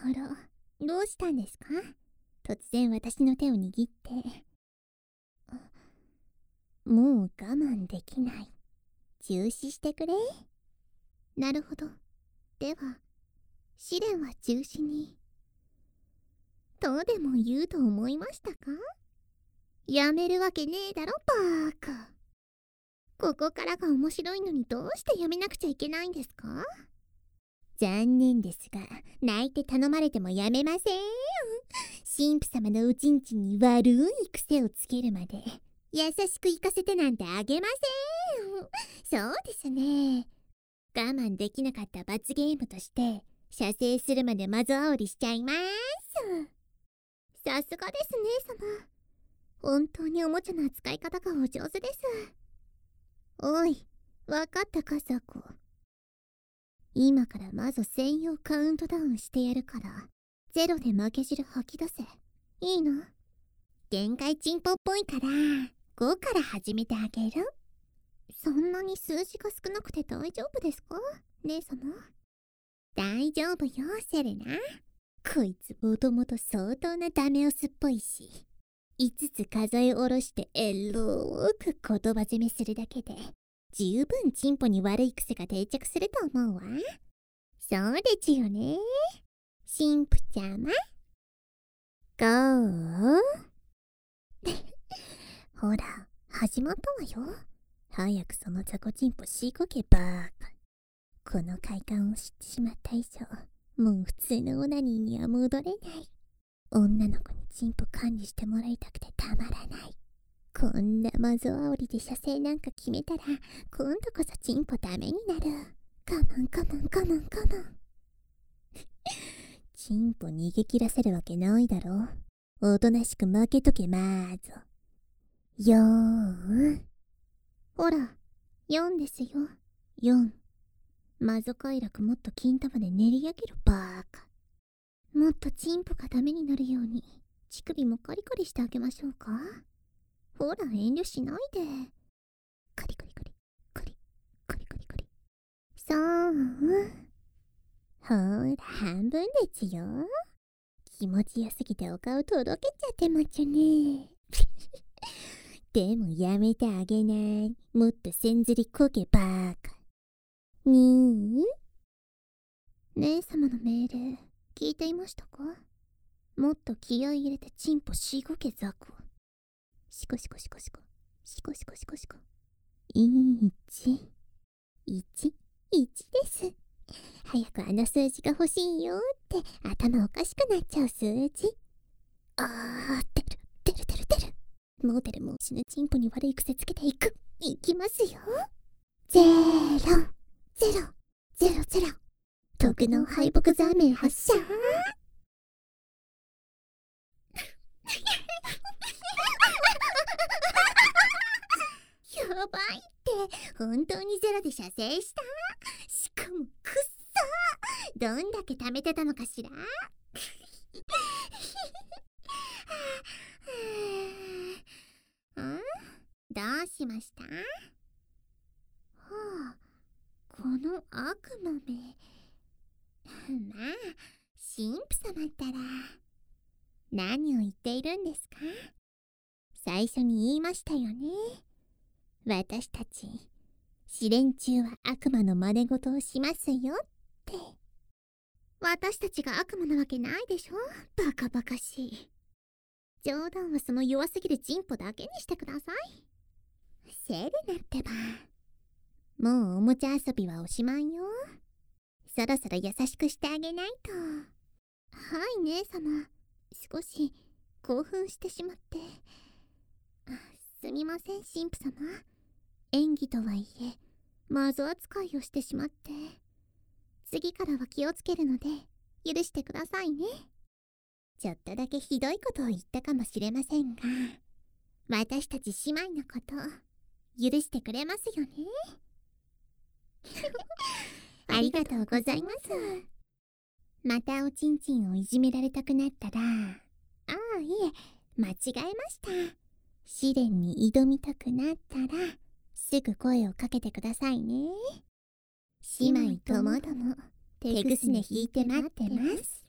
あら、どうしたんですか？突然私の手を握って。もう我慢できない。中止してくれ。なるほど。では、試練は中止に。とでも言うと思いましたか？やめるわけねえだろ、バーカ。ここからが面白いのにどうしてやめなくちゃいけないんですか？残念ですが、泣いて頼まれてもやめませんよ。神父様のおちんちんに悪い癖をつけるまで、優しく行かせてなんてあげません。そうですね。我慢できなかった罰ゲームとして、射精するまでマゾ煽りしちゃいます。さすがですね、様。本当におもちゃの扱い方がお上手です。おい、わかったか、サコ。今からマゾ専用カウントダウンしてやるから、ゼロで負け汁吐き出せ。いいの？限界チンポっぽいから、5から始めてあげる。そんなに数字が少なくて大丈夫ですか、姉様？大丈夫よ、セレナ。こいつもともと相当なダメオスっぽいし、5つ数え下ろしてエローく言葉攻めするだけで、十分チンポに悪い癖が定着すると思うわ。そうですよね、神父ちゃま。ゴーほら、始まったわよ。早くその雑魚チンポしごけばーか。この快感を知ってしまった以上、もう普通のオナニーには戻れない。女の子にチンポ管理してもらいたくてたまらない。こんなマゾ煽りで射精なんか決めたら、今度こそチンポダメになる。カモンカモンカモンカモン。チンポ逃げ切らせるわけないだろ。おとなしく負けとけまーぞ。4。ほら、4ですよ。4。マゾ快楽もっと金玉で練り上げるバーカ。もっとチンポがダメになるように、乳首もカリカリしてあげましょうか。ほら、遠慮しないで。カリカリカリ、カリ、カリカリカリ。そう。ほら、半分ですよ。気持ちよすぎてお顔とろけちゃってまちゅね。でもやめてあげない。もっとせんずりこけばーか。に姉様の命令、聞いていましたか？もっと気合い入れてチンポしごけザコ。シコシコシコシコ。シコシコシコシコ。1、1です。早くあの数字が欲しいよって頭おかしくなっちゃう数字。出る。モデルも死ぬチンポに悪い癖つけていく。いきますよ。0、徳の敗北ザーメン発射。やばいって、本当にゼロで射精した？しかもくっそー。どんだけ貯めてたのかしら。どうしました？はあ、この悪魔め。まあ、神父様ったら何を言っているんですか？最初に言いましたよね。私たち試練中は悪魔の真似事をしますよって。私たちが悪魔なわけないでしょ。バカバカしい。冗談はその弱すぎるチンポだけにしてください。セレナってば。もうおもちゃ遊びはおしまいよ。そろそろ優しくしてあげないと。はい、姉様。少し興奮してしまって。すみません、神父様。演技とはいえ、マゾ扱いをしてしまって。次からは気をつけるので、許してくださいね。ちょっとだけひどいことを言ったかもしれませんが、私たち姉妹のこと、許してくれますよね。ありがとうございます。またおちんちんをいじめられたくなったら、いえ、間違えました。試練に挑みたくなったら、すぐ声をかけてくださいね。姉妹ともども、手ぐすね引いて待ってます。